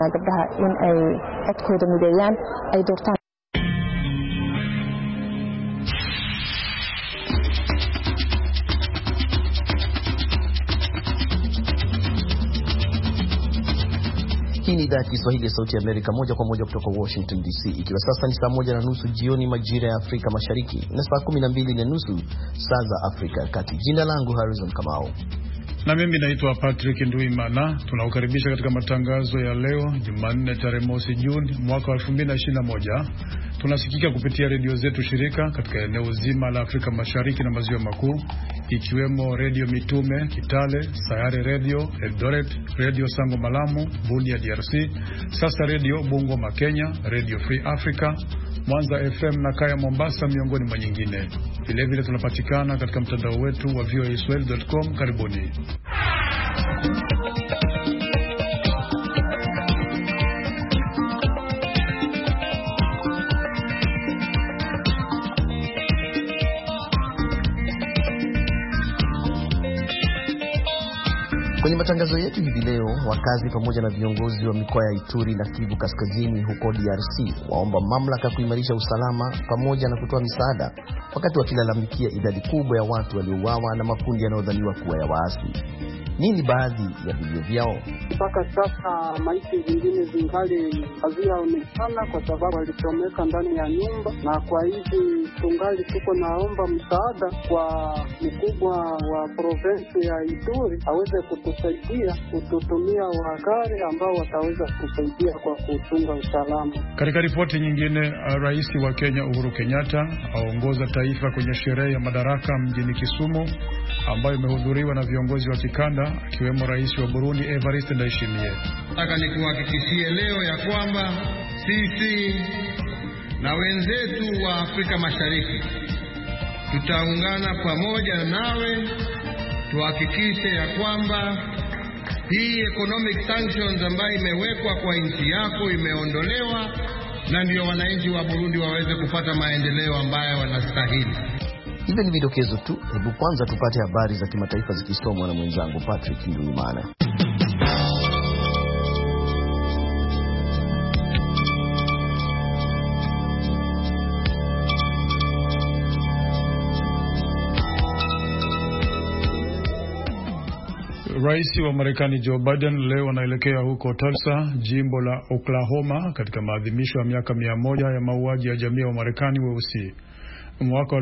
gabdhaha in ay codkooda mideeyaan ay doortaan. Hii ni idhaa ya Kiswahili ya Sauti ya Amerika moja kwa moja kutoka Washington DC. Ikiwa sasa ni saa 1:30 jioni majira ya Afrika Mashariki na saa 12:30 saa za Afrika ya Kati. Jina langu Harrison Kamau. Na mimi naitwa Patrick Nduimana. Tunakukaribisha katika matangazo ya leo Jumanne tarehe mosi Juni mwaka 2021. Tunasikika kupitia redio zetu shirika katika eneo zima la Afrika Mashariki na Maziwa Makuu, ikiwemo Radio Mitume Kitale, Sayare Radio Eldoret, Radio Sango Malamu Bunia DRC, Sasa Radio Bungoma Kenya, Radio Free Africa, Mwanza FM na Kaya Mombasa miongoni mwa nyingine. Vilevile tunapatikana katika mtandao wetu wa voaswahili.com. Karibuni. Kwenye matangazo yetu hivi leo, wakazi pamoja na viongozi wa mikoa ya Ituri na Kivu Kaskazini huko DRC waomba mamlaka kuimarisha usalama pamoja na kutoa misaada wakati wakilalamikia idadi kubwa ya watu waliouawa na makundi yanayodhaniwa kuwa ya waasi. Nini baadhi ya vilio vyao? Mpaka sasa maiti zingine zingali hazijaonekana kwa sababu walichomeka ndani ya nyumba, na kwa hivi tungali tuko naomba msaada kwa mkubwa wa province ya Ituri aweze kutusaidia kututumia wagari ambao wataweza kusaidia kwa kuchunga usalama. Katika ripoti nyingine, Rais wa Kenya Uhuru Kenyatta aongoza taifa kwenye sherehe ya madaraka mjini Kisumu ambayo imehudhuriwa na viongozi wa kikanda akiwemo Rais wa Burundi Evariste Ndayishimiye. Nataka nikuhakikishie leo ya kwamba sisi na wenzetu wa Afrika Mashariki tutaungana pamoja nawe tuhakikishe ya kwamba hii economic sanctions ambayo imewekwa kwa nchi yako imeondolewa, na ndio wananchi wa Burundi waweze kupata maendeleo ambayo wanastahili. Hivi ni vidokezo tu. Hebu kwanza tupate habari za kimataifa zikisomwa na mwenzangu Patrick Nduimana. Rais wa Marekani Joe Biden leo anaelekea huko Tulsa, jimbo la Oklahoma, katika maadhimisho ya miaka 100 ya mauaji ya jamii wa Marekani weusi. Mwaka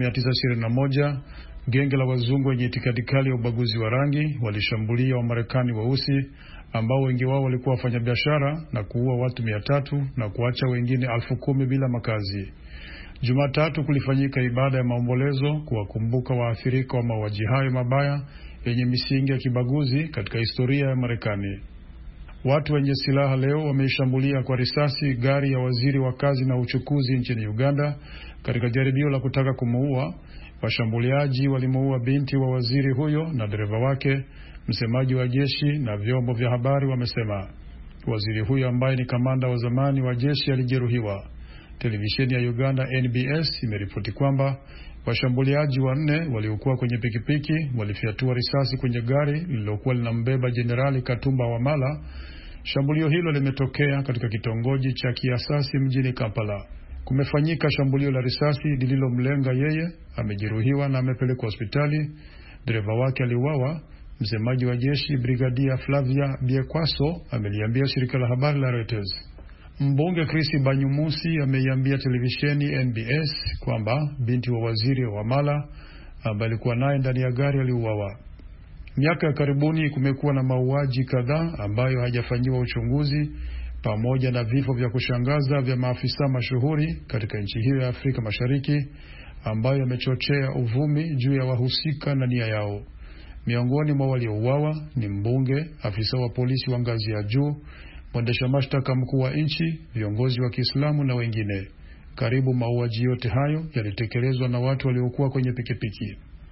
1921, genge la wazungu wenye itikadi kali ya ubaguzi wa rangi walishambulia Wamarekani weusi ambao wengi wao walikuwa wafanyabiashara na kuua watu 300 na kuacha wengine 10,000 bila makazi. Jumatatu kulifanyika ibada ya maombolezo kuwakumbuka waathirika wa mauaji hayo mabaya yenye misingi ya kibaguzi katika historia ya Marekani. Watu wenye silaha leo wameishambulia kwa risasi gari ya waziri wa kazi na uchukuzi nchini Uganda katika jaribio la kutaka kumuua. Washambuliaji walimuua binti wa waziri huyo na dereva wake, msemaji wa jeshi na vyombo vya habari wamesema. Waziri huyo ambaye ni kamanda wa zamani wa jeshi alijeruhiwa. Televisheni ya Uganda NBS imeripoti kwamba washambuliaji 4 waliokuwa kwenye pikipiki walifyatua risasi kwenye gari lililokuwa linambeba Jenerali Katumba Wamala. Shambulio hilo limetokea katika kitongoji cha Kiasasi mjini Kampala. Kumefanyika shambulio la risasi lililomlenga yeye, amejeruhiwa na amepelekwa hospitali. Dereva wake aliuawa. Msemaji wa jeshi Brigadia Flavia Biekwaso ameliambia shirika la habari la Reuters. Mbunge Chris Banyumusi ameiambia televisheni NBS kwamba binti wa waziri wa Wamala ambaye alikuwa naye ndani ya gari aliuawa. Miaka ya karibuni kumekuwa na mauaji kadhaa ambayo hajafanyiwa uchunguzi, pamoja na vifo vya kushangaza vya maafisa mashuhuri katika nchi hiyo ya Afrika Mashariki ambayo yamechochea uvumi juu ya wahusika na nia yao. Miongoni mwa waliouawa ni mbunge, afisa wa polisi wa ngazi ya juu, mwendesha mashtaka mkuu wa nchi, viongozi wa Kiislamu na wengine. Karibu mauaji yote hayo yalitekelezwa na watu waliokuwa kwenye pikipiki.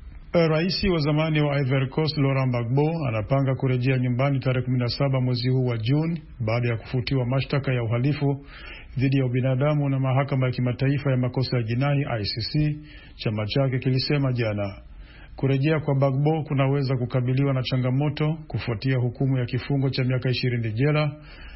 Rais wa zamani wa Ivory Coast Laurent Gbagbo anapanga kurejea nyumbani tarehe 17 mwezi huu wa Juni baada ya kufutiwa mashtaka ya uhalifu dhidi ya ubinadamu na mahakama ya kimataifa ya makosa ya jinai ICC, chama chake kilisema jana. Kurejea kwa Gbagbo kunaweza kukabiliwa na changamoto kufuatia hukumu ya kifungo cha miaka 20 jela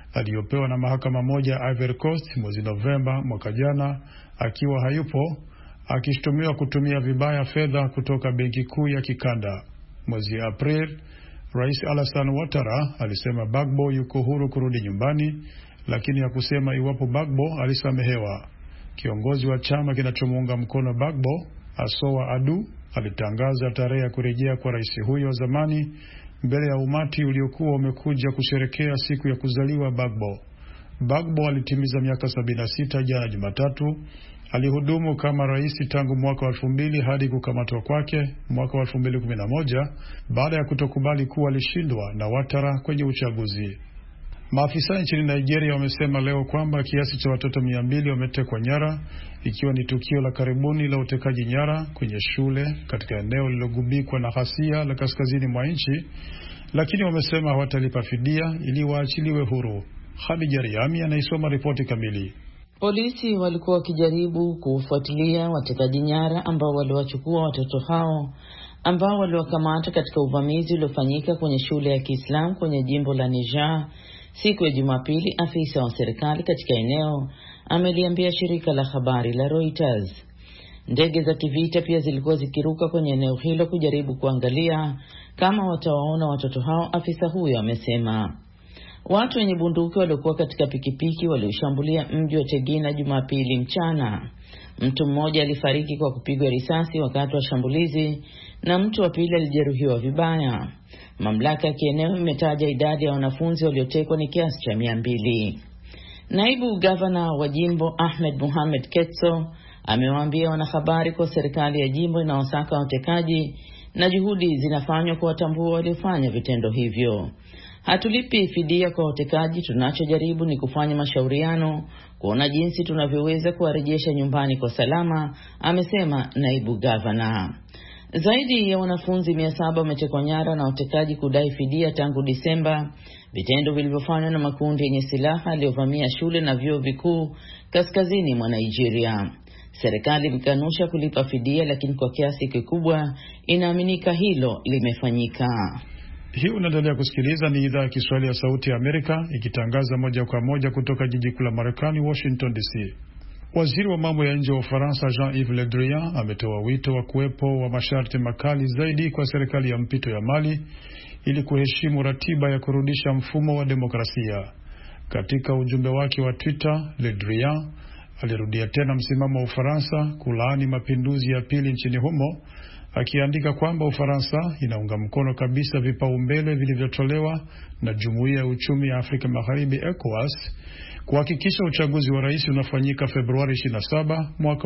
aliyopewa na mahakama moja ya Ivory Coast mwezi Novemba mwaka jana akiwa hayupo, akishtumiwa kutumia vibaya fedha kutoka benki kuu ya kikanda. Mwezi April, Rais Alassane Ouattara alisema Gbagbo yuko huru kurudi nyumbani, lakini hakusema iwapo Gbagbo alisamehewa. Kiongozi wa chama kinachomuunga mkono Gbagbo, Asowa Adu, alitangaza tarehe ya kurejea kwa rais huyo wa zamani mbele ya umati uliokuwa umekuja kusherekea siku ya kuzaliwa Gbagbo. Gbagbo alitimiza miaka 76 jana Jumatatu. Alihudumu kama rais tangu mwaka wa 2000 hadi kukamatwa kwake mwaka wa 2011 baada ya kutokubali kuwa alishindwa na Ouattara kwenye uchaguzi. Maafisa nchini Nigeria wamesema leo kwamba kiasi cha watoto 200 wametekwa nyara, ikiwa ni tukio la karibuni la utekaji nyara kwenye shule katika eneo lililogubikwa na ghasia la kaskazini mwa nchi, lakini wamesema hawatalipa fidia ili waachiliwe huru. Khadija Riami anaisoma ripoti kamili. Polisi walikuwa wakijaribu kufuatilia watekaji nyara ambao waliwachukua watoto hao ambao waliwakamata katika uvamizi uliofanyika kwenye shule ya Kiislamu kwenye jimbo la Niger siku ya Jumapili. Afisa wa serikali katika eneo ameliambia shirika la habari la Reuters. Ndege za kivita pia zilikuwa zikiruka kwenye eneo hilo kujaribu kuangalia kama watawaona watoto hao, afisa huyo amesema. Watu wenye bunduki waliokuwa katika pikipiki walioshambulia mji wa Tegina Jumapili mchana. Mtu mmoja alifariki kwa kupigwa risasi wakati wa shambulizi na mtu wa pili alijeruhiwa vibaya. Mamlaka ya kieneo imetaja idadi ya wanafunzi waliotekwa ni kiasi cha 200. Naibu gavana wa jimbo Ahmed Mohamed Ketso amewaambia wanahabari kwa serikali ya jimbo inawasaka watekaji na juhudi zinafanywa kuwatambua waliofanya vitendo hivyo. Hatulipi fidia kwa watekaji, tunachojaribu ni kufanya mashauriano kuona jinsi tunavyoweza kuwarejesha nyumbani kwa salama, amesema naibu gavana. Zaidi ya wanafunzi 700 wametekwa nyara na watekaji kudai fidia tangu Disemba, vitendo vilivyofanywa na makundi yenye silaha yaliyovamia shule na vyuo vikuu kaskazini mwa Nigeria. Serikali imekanusha kulipa fidia, lakini kwa kiasi kikubwa inaaminika hilo limefanyika. Hii unaendelea kusikiliza, ni idhaa ya Kiswahili ya Sauti ya Amerika ikitangaza moja kwa moja kutoka jiji kuu la Marekani, Washington DC. Waziri wa mambo ya nje wa Ufaransa Jean-Yves Le Drian ametoa wito wa kuwepo wa masharti makali zaidi kwa serikali ya mpito ya Mali ili kuheshimu ratiba ya kurudisha mfumo wa demokrasia. Katika ujumbe wake wa Twitter, Le Drian alirudia tena msimamo wa Ufaransa kulaani mapinduzi ya pili nchini humo, akiandika kwamba Ufaransa inaunga mkono kabisa vipaumbele vilivyotolewa na Jumuiya ya Uchumi ya Afrika Magharibi ECOWAS kuhakikisha uchaguzi wa rais unafanyika Februari 27 mwaka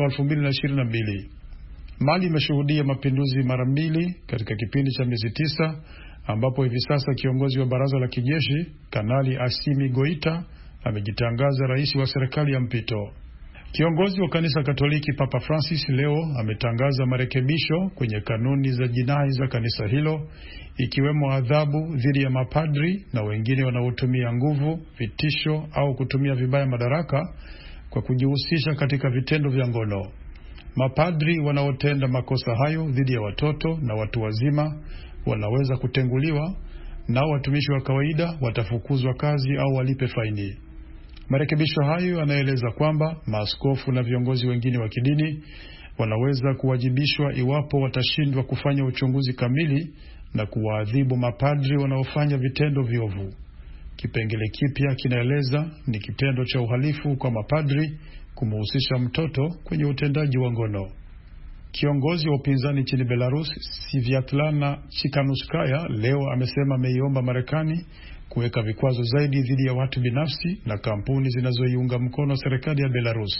2022. Mali imeshuhudia mapinduzi mara 2 katika kipindi cha miezi 9, ambapo hivi sasa kiongozi wa baraza la kijeshi Kanali Assimi Goita amejitangaza rais wa serikali ya mpito. Kiongozi wa kanisa Katoliki Papa Francis leo ametangaza marekebisho kwenye kanuni za jinai za kanisa hilo, ikiwemo adhabu dhidi ya mapadri na wengine wanaotumia nguvu, vitisho au kutumia vibaya madaraka kwa kujihusisha katika vitendo vya ngono. Mapadri wanaotenda makosa hayo dhidi ya watoto na watu wazima wanaweza kutenguliwa, nao watumishi wa kawaida watafukuzwa kazi au walipe faini. Marekebisho hayo yanaeleza kwamba maaskofu na viongozi wengine wa kidini wanaweza kuwajibishwa iwapo watashindwa kufanya uchunguzi kamili na kuwaadhibu mapadri wanaofanya vitendo viovu. Kipengele kipya kinaeleza ni kitendo cha uhalifu kwa mapadri kumhusisha mtoto kwenye utendaji wa ngono. Kiongozi wa upinzani nchini Belarus, Sviatlana Tsikhanouskaya, leo amesema ameiomba Marekani kuweka vikwazo zaidi dhidi ya watu binafsi na kampuni zinazoiunga mkono serikali ya Belarus.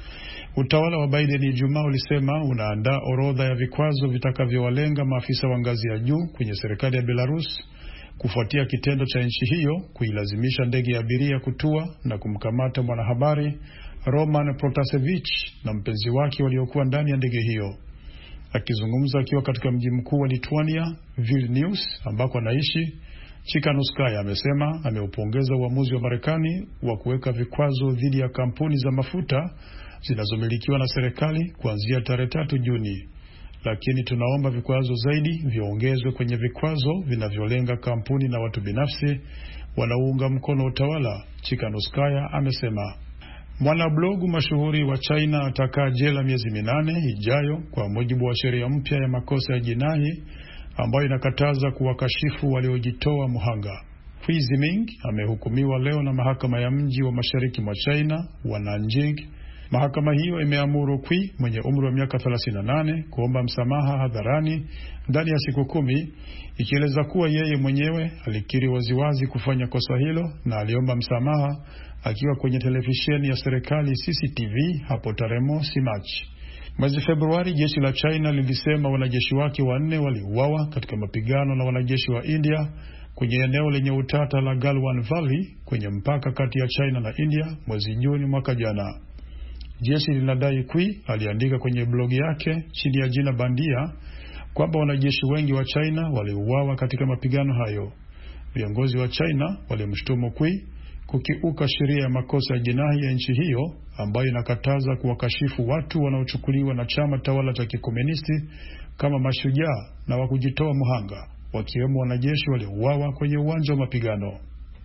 Utawala wa Biden Ijumaa ulisema unaandaa orodha ya vikwazo vitakavyowalenga maafisa wa ngazi ya juu kwenye serikali ya Belarus kufuatia kitendo cha nchi hiyo kuilazimisha ndege ya abiria kutua na kumkamata mwanahabari Roman Protasevich na mpenzi wake waliokuwa ndani ya ndege hiyo. Akizungumza akiwa katika mji mkuu wa Lithuania, Vilnius, ambako anaishi, Tsikhanouskaya amesema ameupongeza uamuzi wa Marekani wa kuweka vikwazo dhidi ya kampuni za mafuta zinazomilikiwa na serikali kuanzia tarehe 3 Juni. Lakini tunaomba vikwazo zaidi viongezwe kwenye vikwazo vinavyolenga kampuni na watu binafsi wanaounga mkono utawala, Chikanoskaya amesema. Mwanablogu mashuhuri wa China atakaa jela miezi 8 ijayo kwa mujibu wa sheria mpya ya makosa ya jinai ambayo inakataza kuwakashifu waliojitoa muhanga. Hu Ziming amehukumiwa leo na mahakama ya mji wa mashariki mwa China wa Nanjing. Mahakama hiyo imeamuru Kui mwenye umri wa miaka 38 kuomba msamaha hadharani ndani ya siku 10, ikieleza kuwa yeye mwenyewe alikiri waziwazi kufanya kosa hilo na aliomba msamaha akiwa kwenye televisheni ya serikali CCTV hapo tarehe mosi Machi. Mwezi Februari jeshi la China lilisema wanajeshi wake 4 waliuawa katika mapigano na wanajeshi wa India kwenye eneo lenye utata la Galwan Valley kwenye mpaka kati ya China na India mwezi Juni mwaka jana. Jeshi linadai Kui aliandika kwenye blogi yake chini ya jina bandia kwamba wanajeshi wengi wa China waliuawa katika mapigano hayo. Viongozi wa China walimshtumu Kui kukiuka sheria ya makosa ya jinai ya nchi hiyo ambayo inakataza kuwakashifu watu wanaochukuliwa na chama tawala cha kikomunisti kama mashujaa na wa kujitoa muhanga, wakiwemo wanajeshi waliouawa kwenye uwanja wa mapigano.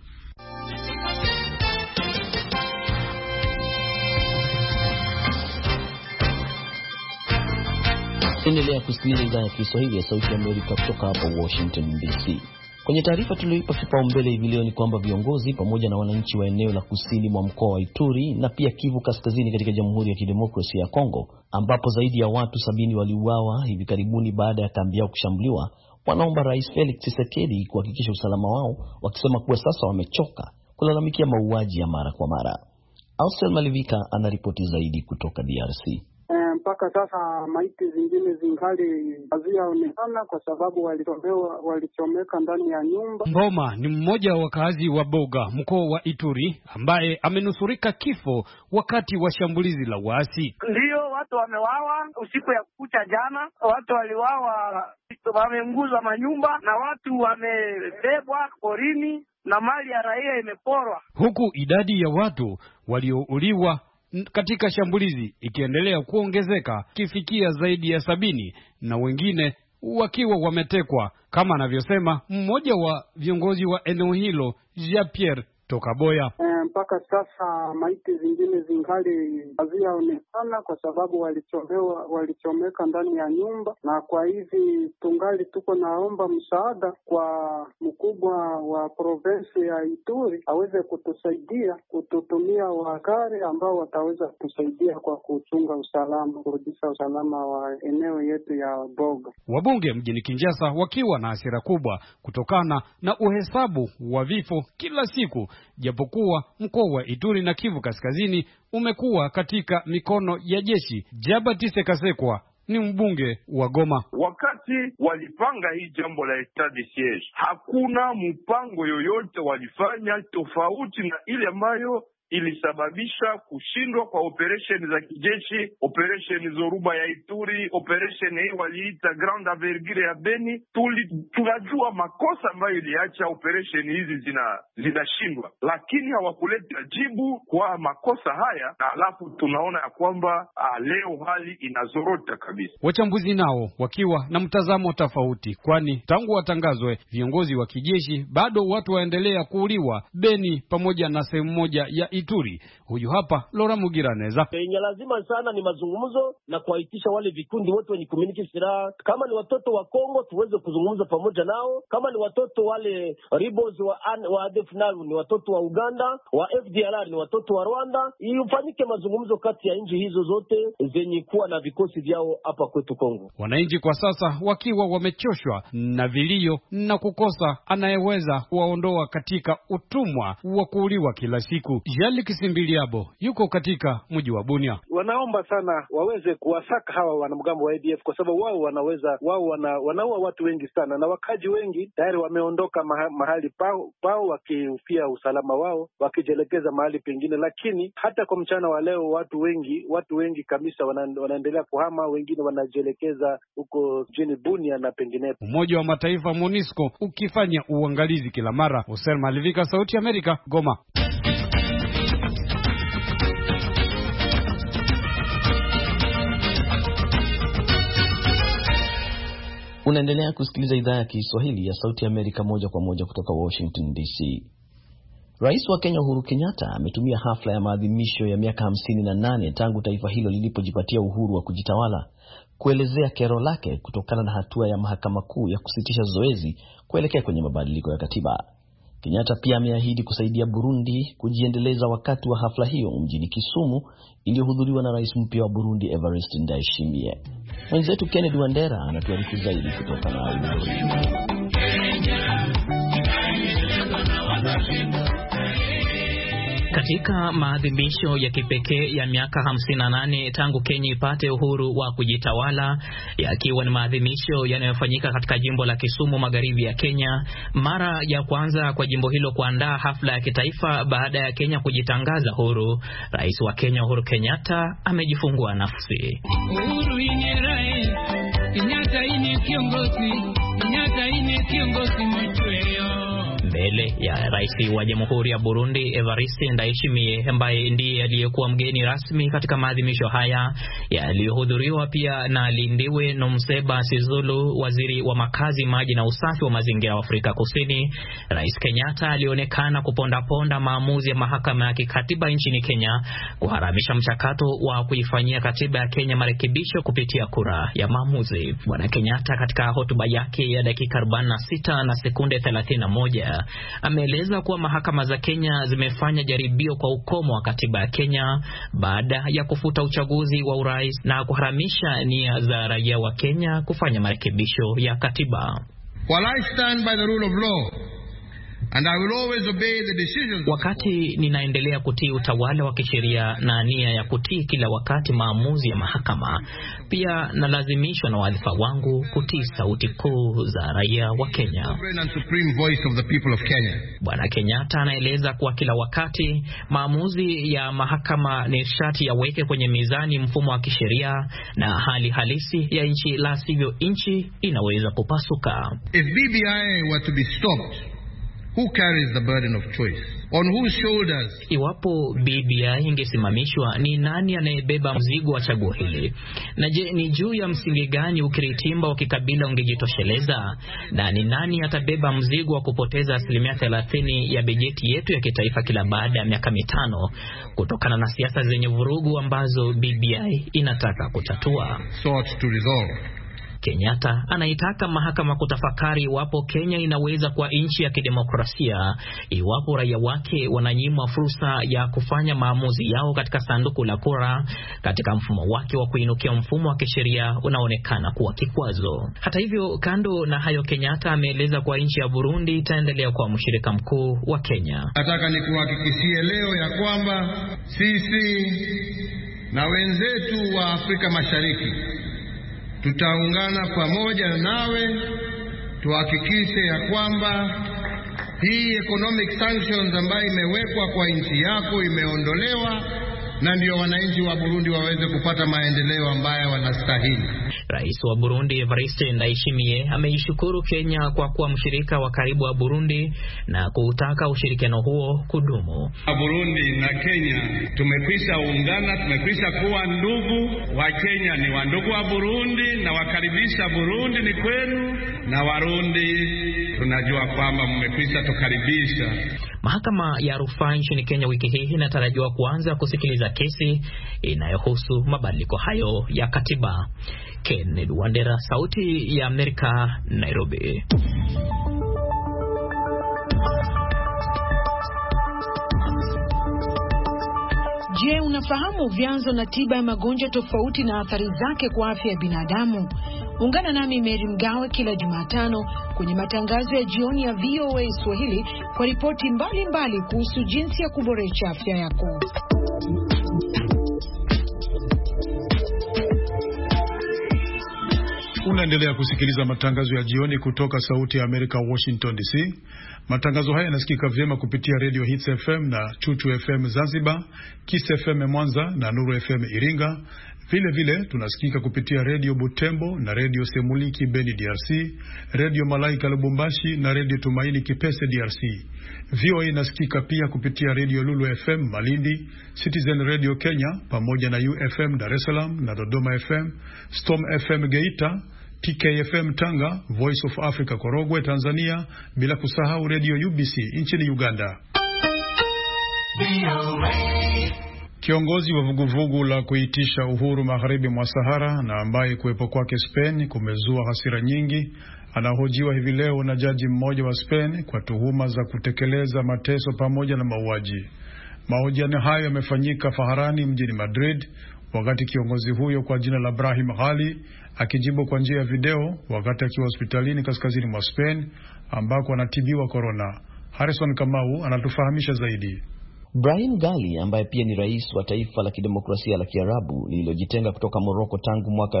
Endelea kusikiliza idhaa ya Kiswahili ya Sauti ya Amerika kutoka hapa Washington DC. Kwenye taarifa tuliyoipa kipaumbele hivi leo ni kwamba viongozi pamoja na wananchi wa eneo la kusini mwa mkoa wa Ituri na pia Kivu Kaskazini katika Jamhuri ya Kidemokrasia ya Kongo, ambapo zaidi ya watu 70 waliuawa hivi karibuni baada ya kambi yao kushambuliwa, wanaomba Rais Felix Tshisekedi kuhakikisha usalama wao, wakisema kuwa sasa wamechoka kulalamikia mauaji ya mara kwa mara. Ausel Malivika anaripoti zaidi kutoka DRC. Mpaka sasa maiti zingine zingali hazijaonekana kwa sababu walichomeka ndani ya nyumba. Mboma ni mmoja wa wakazi wa Boga, mkoa wa Ituri, ambaye amenusurika kifo wakati wa shambulizi la waasi. Ndio watu wamewawa usiku ya kucha jana, watu waliwawa, wamenguzwa manyumba na watu wamebebwa porini na mali ya raia imeporwa, huku idadi ya watu waliouliwa katika shambulizi ikiendelea kuongezeka kifikia zaidi ya 70 na wengine wakiwa wametekwa, kama anavyosema mmoja wa viongozi wa eneo hilo, Jean-Pierre Tokaboya. Mpaka sasa maiti zingine zingali hazijaonekana kwa sababu walichomeka ndani ya nyumba, na kwa hivi tungali tuko naomba msaada kwa mkubwa wa province ya Ituri aweze kutusaidia kututumia wagari ambao wataweza kutusaidia kwa kuchunga usalama, kurudisha usalama wa eneo yetu ya Boga. Wabunge mjini Kinshasa wakiwa na hasira kubwa kutokana na uhesabu wa vifo kila siku, japokuwa mkoa wa Ituri na Kivu Kaskazini umekuwa katika mikono ya jeshi. Jabatiste Kasekwa ni mbunge wa Goma. Wakati walipanga hii jambo la etat de siege, hakuna mpango yoyote walifanya tofauti na ile ambayo ilisababisha kushindwa kwa operation za kijeshi, operation Zoruba ya Ituri, operation hii waliita Grande Envergure ya Beni. Tunajua makosa ambayo iliacha operation hizi zinashindwa, lakini hawakuleta jibu kwa makosa haya, na alafu tunaona ya kwamba leo hali inazorota kabisa. Wachambuzi nao wakiwa na mtazamo tofauti, kwani tangu watangazwe viongozi wa kijeshi bado watu waendelea kuuliwa Beni pamoja na sehemu moja ya Ituri. Huyu hapa Lora Mugiraneza. Yenye lazima sana ni mazungumzo na kuhakikisha wale vikundi wote wenye kumiliki silaha, kama ni watoto wa Kongo tuweze kuzungumza pamoja nao, kama ni watoto wale rebels wa ADF NALU ni watoto wa Uganda, wa FDLR ni watoto wa Rwanda, ifanyike mazungumzo kati ya nchi hizo zote zenye kuwa na vikosi vyao hapa kwetu Kongo. Wananchi kwa sasa wakiwa wamechoshwa na vilio na kukosa anayeweza kuwaondoa katika utumwa wa kuuliwa kila siku. Jali Kisimbiliabo yuko katika mji wa Bunia. Wanaomba sana waweze kuwasaka hawa wanamgambo wa ADF kwa sababu wanaua watu wengi sana, na wakaji wengi tayari wameondoka mahali pao wakihofia usalama wao, wakijelekeza mahali pengine. Lakini hata kwa mchana wa leo watu wengi kabisa wanaendelea kuhama, wengine wanajelekeza huko jini Bunia na penginepo. Umoja wa Mataifa MONUSCO ukifanya uangalizi kila mara. Hussein Malivika, Sauti ya Amerika, Goma. Unaendelea kusikiliza idhaa ya Kiswahili ya Sauti ya Amerika moja kwa moja kutoka Washington DC. Rais wa Kenya Uhuru Kenyatta ametumia hafla ya maadhimisho ya miaka 58 tangu taifa hilo lilipojipatia uhuru wa kujitawala kuelezea kero lake kutokana na hatua ya mahakama kuu ya kusitisha zoezi kuelekea kwenye mabadiliko ya katiba. Kenyatta pia ameahidi kusaidia Burundi kujiendeleza wakati wa hafla hiyo mjini Kisumu iliyohudhuriwa na rais mpya wa Burundi Evariste Ndayishimiye. Mwenzetu Kennedy Wandera anatuarifu zaidi kutoka Nairobi. Katika maadhimisho ya kipekee ya miaka 58 tangu Kenya ipate uhuru wa kujitawala, yakiwa ni maadhimisho yanayofanyika katika jimbo la Kisumu magharibi ya Kenya, mara ya kwanza kwa jimbo hilo kuandaa hafla ya kitaifa baada ya Kenya kujitangaza huru, rais wa Kenya Uhuru Kenyatta amejifungua nafsi. Uhuru ni rais, Kenyatta ni kiongozi, Kenyatta ni kiongozi mwetu. Mbele ya rais wa Jamhuri ya Burundi Evariste Ndayishimiye, ambaye ndiye aliyekuwa mgeni rasmi katika maadhimisho haya yaliyohudhuriwa pia na Lindiwe Nomseba Sizulu, waziri wa makazi, maji na usafi wa mazingira wa Afrika Kusini, Rais Kenyatta alionekana kuponda maamuzi ya mahakama ya kikatiba nchini Kenya kuharamisha mchakato wa kuifanyia katiba ya Kenya marekebisho kupitia kura ya maamuzi. Bwana Kenyatta katika hotuba yake ya dakika 46 na sekunde 31 ameeleza kuwa mahakama za Kenya zimefanya jaribio kwa ukomo wa katiba ya Kenya baada ya kufuta uchaguzi wa urais na kuharamisha nia za raia wa Kenya kufanya marekebisho ya katiba. While I stand by the rule of law and I will always obey the decisions. Wakati ninaendelea kutii utawala wa kisheria na nia ya kutii kila wakati maamuzi ya mahakama, pia nalazimishwa na wadhifa wangu kutii sauti kuu za raia wa Kenya. Bwana Kenyatta anaeleza kuwa kila wakati maamuzi ya mahakama ni sharti yaweke kwenye mizani mfumo wa kisheria na hali halisi ya nchi, la sivyo nchi inaweza kupasuka. If BBI were to be stopped, who carries the burden of choice? On whose shoulders? Iwapo BBI ingesimamishwa, ni nani anayebeba mzigo wa chaguo hili? Na je, ni juu ya msingi gani ukiritimba wa kikabila ungejitosheleza? Na ni nani atabeba mzigo wa kupoteza 30% ya bajeti yetu ya kitaifa kila baada ya miaka 5 kutokana na siasa zenye vurugu ambazo BBI inataka kutatua? Sought to resolve. Kenyatta anaitaka mahakama kutafakari iwapo Kenya inaweza kuwa nchi ya kidemokrasia iwapo raia wake wananyimwa fursa ya kufanya maamuzi yao katika sanduku la kura katika mfumo wake wa kuinukia mfumo wa kisheria unaonekana kuwa kikwazo. Hata hivyo, kando na hayo, Kenyatta ameeleza kuwa nchi ya Burundi itaendelea kuwa mshirika mkuu wa Kenya. Nataka nikuhakikishie leo ya kwamba sisi na wenzetu wa Afrika Mashariki tutaungana pamoja nawe tuhakikishe ya kwamba hii economic sanctions ambayo imewekwa kwa nchi yako imeondolewa na ndio wananchi wa Burundi waweze kupata maendeleo ambayo wanastahili. Rais wa Burundi Evariste Ndayishimiye ameishukuru Kenya kwa kuwa mshirika wa karibu wa Burundi na kutaka ushirikiano huo kudumu. Burundi na Kenya tumekwisha ungana, tumekwisha kuwa ndugu. Wa Kenya ni wandugu wa Burundi na wakaribisha Burundi ni kwenu, na Warundi tunajua kwamba mmekwisha tukaribisha. Mahakama ya rufaa nchini Kenya wiki hii inatarajiwa kuanza kusikiliza kesi inayohusu mabadiliko hayo ya katiba. Kennedy Wandera, Sauti ya Amerika, Nairobi. Je, unafahamu vyanzo na tiba ya magonjwa tofauti na athari zake kwa afya ya binadamu? Ungana nami Mary Mgawe kila Jumatano kwenye matangazo ya jioni ya VOA Swahili kwa ripoti mbalimbali kuhusu jinsi ya kuboresha afya yako. Unaendelea kusikiliza matangazo ya jioni kutoka Sauti ya Amerika, Washington DC. Matangazo haya yanasikika vyema kupitia Radio Hits FM na Chuchu FM Zanzibar, Kiss FM Mwanza na Nuru FM Iringa. Vile vile tunasikika kupitia Radio Butembo na Radio Semuliki Beni DRC, Radio Malaika Lubumbashi na Radio Tumaini Kipese DRC. VOA inasikika pia kupitia Radio Lulu FM Malindi, Citizen Radio Kenya pamoja na UFM Dar es Salaam na Dodoma FM, Storm FM Geita, TKFM Tanga, Voice of Africa Korogwe Tanzania, bila kusahau Radio UBC nchini Uganda. Kiongozi wa vuguvugu la kuitisha uhuru magharibi mwa Sahara na ambaye kuwepo kwake Spain kumezua hasira nyingi, anahojiwa hivi leo na jaji mmoja wa Spain kwa tuhuma za kutekeleza mateso pamoja na mauaji. Mahojiano hayo yamefanyika Faharani mjini Madrid, wakati kiongozi huyo kwa jina la Brahim Ghali akijibu kwa njia ya video wakati akiwa hospitalini kaskazini mwa Spain ambako anatibiwa corona. Harrison Kamau anatufahamisha zaidi. Brahim Ghali ambaye pia ni rais wa taifa la kidemokrasia la Kiarabu lililojitenga kutoka Morocco tangu mwaka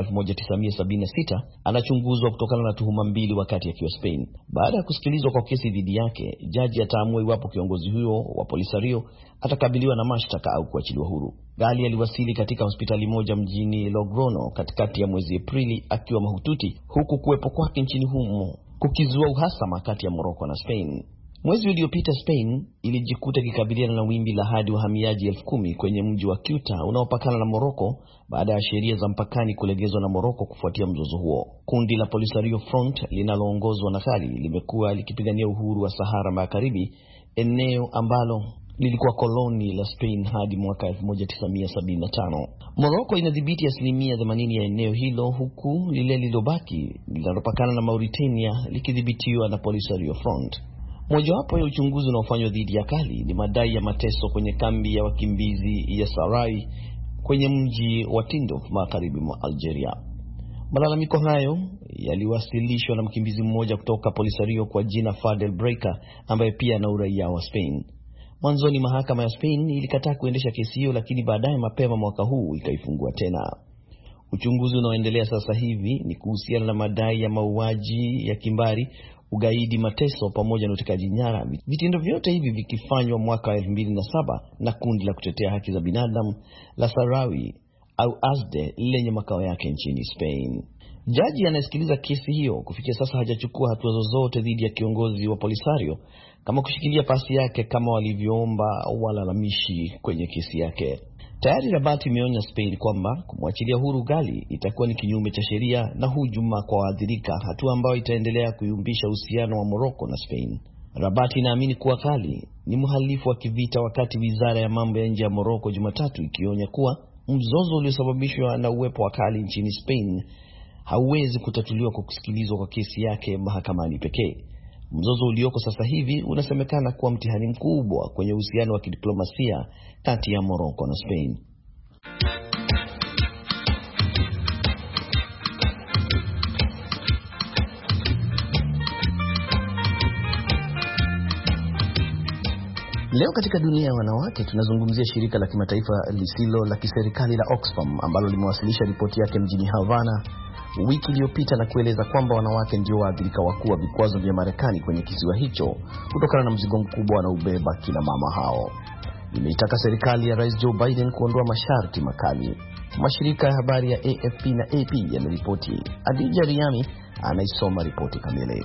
1976 anachunguzwa kutokana na tuhuma mbili wakati akiwa Spain. Baada ya kusikilizwa kwa kesi dhidi yake, jaji ataamua iwapo kiongozi huyo wa Polisario atakabiliwa na mashtaka au kuachiliwa huru. Ghali aliwasili katika hospitali moja mjini Logrono katikati ya mwezi Aprili akiwa mahututi, huku kuwepo kwake nchini humo kukizua uhasama kati ya Morocco na Spain. Mwezi uliopita Spain ilijikuta kikabiliana na wimbi la hadi wahamiaji 10,000 kwenye mji wa Ceuta unaopakana na Morocco baada ya sheria za mpakani kulegezwa na Morocco kufuatia mzozo huo. Kundi la Polisario Front linaloongozwa na Ghali limekuwa likipigania uhuru wa Sahara Magharibi, eneo ambalo lilikuwa koloni la Spain hadi mwaka 1975. Morocco inadhibiti 80% ya eneo hilo, huku lile lilobaki linalopakana na Mauritania likidhibitiwa na Polisario Front. Mojawapo ya uchunguzi unaofanywa dhidi ya Ghali ni madai ya mateso kwenye kambi ya wakimbizi ya Sarai kwenye mji wa Tindouf magharibi mwa Algeria. Malalamiko hayo yaliwasilishwa na mkimbizi mmoja kutoka Polisario kwa jina Fadel Breika ambaye pia ana uraia wa Spain. Mwanzoni mahakama ya Spain ilikataa kuendesha kesi hiyo, lakini baadaye mapema mwaka huu ikaifungua tena. Uchunguzi unaoendelea sasa hivi ni kuhusiana na madai ya mauaji ya kimbari, ugaidi, mateso pamoja na utekaji nyara, vitendo vyote hivi vikifanywa mwaka 2007 na kundi la kutetea haki za binadamu la Sahrawi au ASDE lenye makao yake nchini Spain. Jaji anayesikiliza kesi hiyo kufikia sasa hajachukua hatua zozote dhidi ya kiongozi wa Polisario kama kushikilia pasi yake kama walivyoomba walalamishi kwenye kesi yake. Tayari Rabat imeonya Spain kwamba kumwachilia huru Ghali itakuwa ni kinyume cha sheria na hujuma kwa waathirika, hatua ambayo itaendelea kuyumbisha uhusiano wa Morocco na Spain. Rabat inaamini kuwa Ghali ni mhalifu wa kivita, wakati wizara ya mambo ya nje ya Morocco Jumatatu ikionya kuwa mzozo uliosababishwa na uwepo wa Ghali nchini Spain hauwezi kutatuliwa kwa kusikilizwa kwa kesi yake mahakamani pekee. Mzozo ulioko sasa hivi unasemekana kuwa mtihani mkubwa kwenye uhusiano wa kidiplomasia kati ya Morocco na Spain. Leo katika dunia ya wanawake tunazungumzia shirika la kimataifa lisilo la kiserikali la Oxfam ambalo limewasilisha ripoti yake mjini Havana wiki iliyopita na kueleza kwamba wanawake ndio waathirika wakuu wa vikwazo vya Marekani kwenye kisiwa hicho kutokana na mzigo mkubwa wanaobeba kina mama hao. Imeitaka serikali ya Rais Joe Biden kuondoa masharti makali. Mashirika ya habari ya AFP na AP yameripoti. Adija Riami anaisoma ripoti kamili.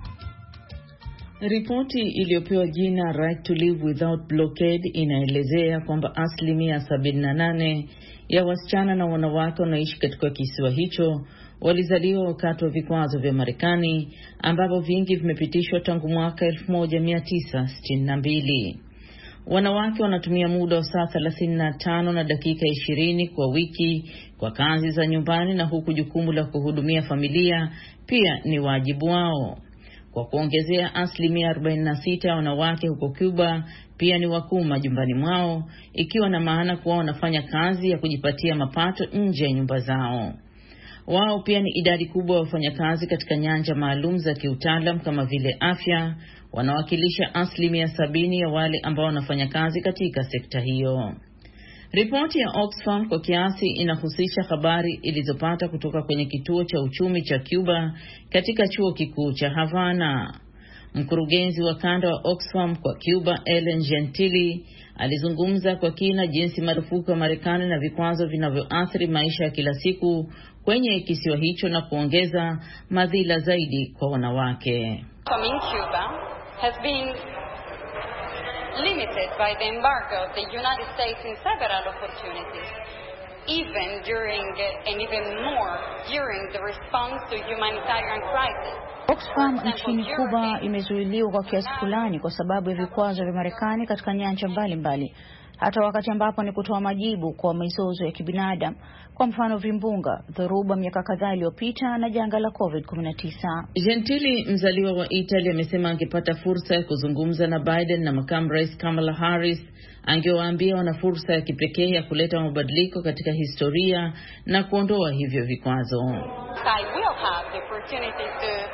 Ripoti iliyopewa jina Right to Live Without Blockade inaelezea kwamba 78% ya wasichana na wanawake wanaoishi katika kisiwa hicho walizaliwa wakati wa vikwazo vya Marekani, ambapo vingi vimepitishwa tangu mwaka 1962. Wanawake wanatumia muda wa saa 35 na dakika 20 kwa wiki kwa kazi za nyumbani, na huku jukumu la kuhudumia familia pia ni wajibu wao. Kwa kuongezea, 46% ya wanawake huko Cuba pia ni wakuu majumbani mwao, ikiwa na maana kuwa wanafanya kazi ya kujipatia mapato nje ya nyumba zao. Wao pia ni idadi kubwa ya wafanyakazi katika nyanja maalum za kiutaalam kama vile afya, wanawakilisha 70% ya wale ambao wanafanya kazi katika sekta hiyo. Ripoti ya Oxfam kwa kiasi inahusisha habari ilizopata kutoka kwenye kituo cha uchumi cha Cuba katika chuo kikuu cha Havana. Mkurugenzi wa kanda wa Oxfam kwa Cuba, Ellen Gentili, alizungumza kwa kina jinsi marufuku ya Marekani na vikwazo vinavyoathiri maisha ya kila siku kwenye kisiwa hicho na kuongeza madhila zaidi kwa wanawake. Cuba has been limited by the embargo of the United States in several opportunities, even during and even more during the response to humanitarian crisis. Oxfam nchini Kuba imezuiliwa kwa kiasi fulani kwa sababu ya vikwazo vya Marekani katika nyanja mbalimbali, hata wakati ambapo ni kutoa majibu kwa mizozo ya kibinadamu, kwa mfano vimbunga, dhoruba miaka kadhaa iliyopita na janga la COVID-19. Gentili, mzaliwa wa Italy, amesema angepata fursa ya kuzungumza na Biden na makamu rais Kamala Harris, angewaambia wana fursa ya kipekee ya kuleta mabadiliko katika historia na kuondoa hivyo vikwazo. I will have the opportunity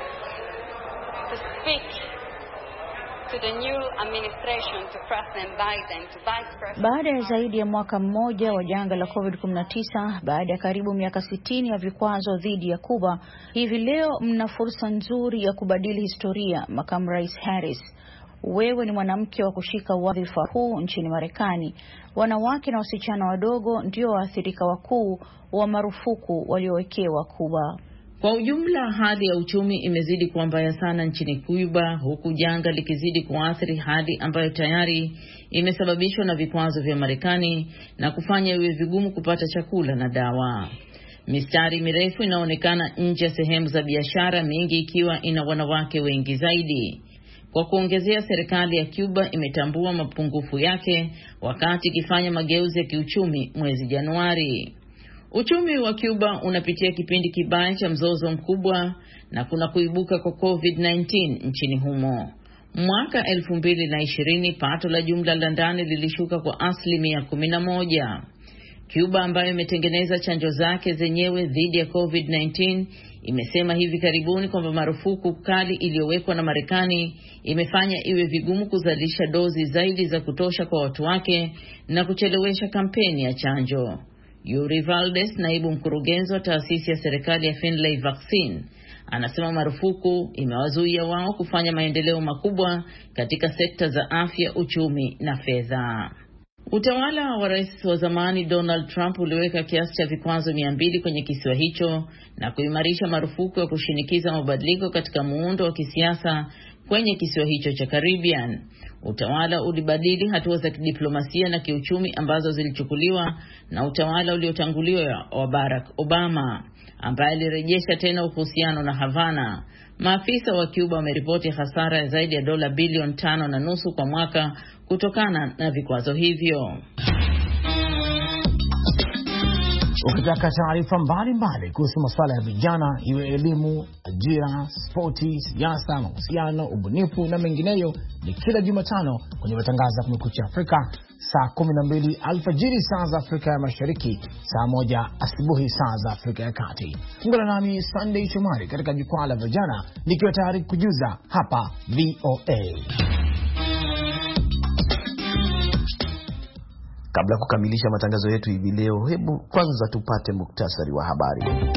to speak to the new administration, to President Biden, to Vice President. Baada ya zaidi ya mwaka mmoja wa janga la COVID-19, baada ya karibu miaka 60 ya vikwazo dhidi ya Kuba, hivi leo mna fursa nzuri ya kubadili historia. Makamu Rais Harris, wewe ni mwanamke wa kushika wadhifa huu nchini Marekani. Wanawake na wasichana wadogo ndio waathirika wakuu wa marufuku waliowekewa Kuba. Kwa ujumla, hali ya uchumi imezidi kuwa mbaya sana nchini Cuba, huku janga likizidi kuathiri hali ambayo tayari imesababishwa na vikwazo vya Marekani na kufanya iwe vigumu kupata chakula na dawa. Mistari mirefu inaonekana nje ya sehemu za biashara, mingi ikiwa ina wanawake wengi zaidi. Kwa kuongezea, serikali ya Cuba imetambua mapungufu yake wakati ikifanya mageuzi ya kiuchumi mwezi Januari. Uchumi wa Cuba unapitia kipindi kibaya cha mzozo mkubwa na kuna kuibuka kwa COVID-19 nchini humo. Mwaka 2020 pato la jumla la ndani lilishuka kwa 11%. Cuba, ambayo imetengeneza chanjo zake zenyewe dhidi ya COVID-19, imesema hivi karibuni kwamba marufuku kali iliyowekwa na Marekani imefanya iwe vigumu kuzalisha dozi zaidi za kutosha kwa watu wake na kuchelewesha kampeni ya chanjo. Yuri Valdez, naibu mkurugenzi wa taasisi ya serikali ya Finlay Vaccine, anasema marufuku imewazuia wao kufanya maendeleo makubwa katika sekta za afya, uchumi na fedha. Utawala wa rais wa zamani Donald Trump uliweka kiasi cha vikwazo 200 kwenye kisiwa hicho na kuimarisha marufuku ya kushinikiza mabadiliko katika muundo wa kisiasa kwenye kisiwa hicho cha Caribbean. Utawala ulibadili hatua za kidiplomasia na kiuchumi ambazo zilichukuliwa na utawala uliotanguliwa wa Barack Obama, ambaye alirejesha tena uhusiano na Havana. Maafisa wa Cuba wameripoti hasara ya zaidi ya $5.5 bilioni kwa mwaka kutokana na vikwazo hivyo. Ukitaka taarifa mbalimbali kuhusu masuala ya vijana, iwe elimu, ajira, spoti, siasa, mahusiano, ubunifu na mengineyo, ni kila Jumatano kwenye matangazo ya Kumekucha Afrika saa 12 alfajiri saa za Afrika ya Mashariki, saa 1 asubuhi saa za Afrika ya Kati. Ungana nami Sunday Shomari katika jukwaa la vijana, nikiwa tayari kujuza hapa VOA. Kabla ya kukamilisha matangazo yetu hivi leo, hebu kwanza tupate muktasari wa habari.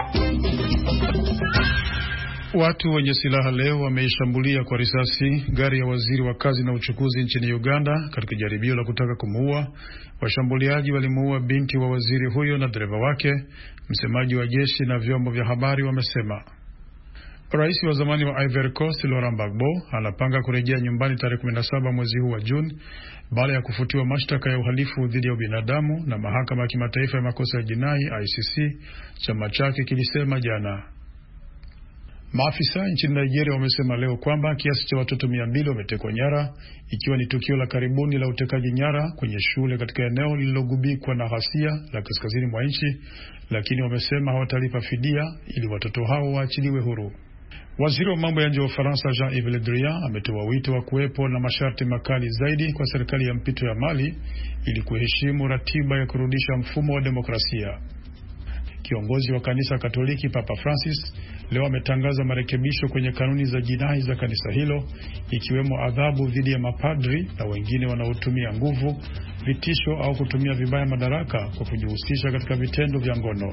Watu wenye silaha leo wameishambulia kwa risasi gari ya waziri wa kazi na uchukuzi nchini Uganda katika jaribio la kutaka kumuua. Washambuliaji walimuua binti wa waziri huyo na dereva wake, msemaji wa jeshi na vyombo vya habari wamesema. Rais wa zamani wa Ivory Coast Laurent Gbagbo anapanga kurejea nyumbani tarehe 17 mwezi huu wa Juni baada ya kufutiwa mashtaka ya uhalifu dhidi ya ubinadamu na mahakama ya kimataifa ya makosa ya jinai ICC, chama chake kilisema jana. Maafisa nchini Nigeria wamesema leo kwamba kiasi cha watoto 200 wametekwa nyara, ikiwa ni tukio la karibuni la utekaji nyara kwenye shule katika eneo lililogubikwa na ghasia la kaskazini mwa nchi, lakini wamesema hawatalipa fidia ili watoto hao waachiliwe huru. Waziri wa mambo ya nje wa Ufaransa Jean-Yves Le Drian ametoa wito wa kuwepo na masharti makali zaidi kwa serikali ya mpito ya Mali ili kuheshimu ratiba ya kurudisha mfumo wa demokrasia. Kiongozi wa kanisa Katoliki Papa Francis leo ametangaza marekebisho kwenye kanuni za jinai za kanisa hilo, ikiwemo adhabu dhidi ya mapadri na wengine wanaotumia nguvu, vitisho au kutumia vibaya madaraka kwa kujihusisha katika vitendo vya ngono.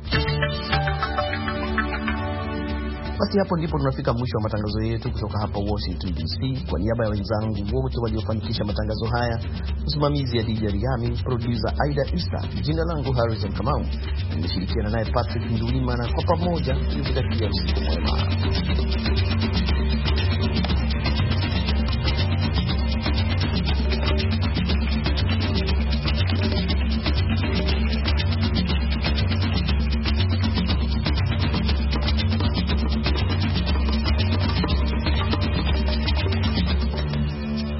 Basi hapo ndipo tunafika mwisho wa matangazo yetu kutoka hapa Washington DC. Kwa niaba ya wenzangu wote waliofanikisha matangazo haya, msimamizi ya DJ Riami, producer Aida Isa, jina langu Harrison Kamau, nimeshirikiana naye Patrick Ndulima, na kwa pamoja tunakutakia usiku mwema.